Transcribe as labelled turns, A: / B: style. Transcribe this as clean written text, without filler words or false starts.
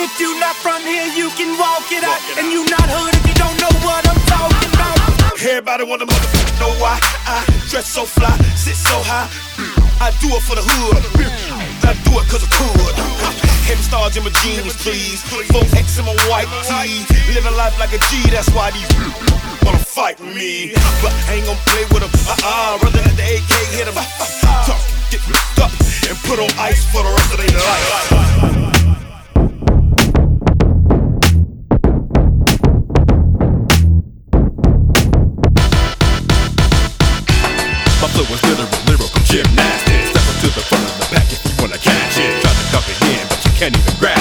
A: If you not from here, you can walk it out. And you not hood if you don't know what I'm talking about.
B: Everybody wanna motherfucker know why I dress so fly, sit so high. I do it for the hood. I do it cause I could. Heavy stars in my jeans, please. 4X in my white tee. Living life like a G, that's why these wanna fight me. But I ain't gon' play with them. Rather than the AK hit them. Get stuck and put on ice for the rest of their life.
C: My flow is lyrical gymnastics. Step up to the front of the pack if you wanna catch it. Try to dump it in, but you can't even grab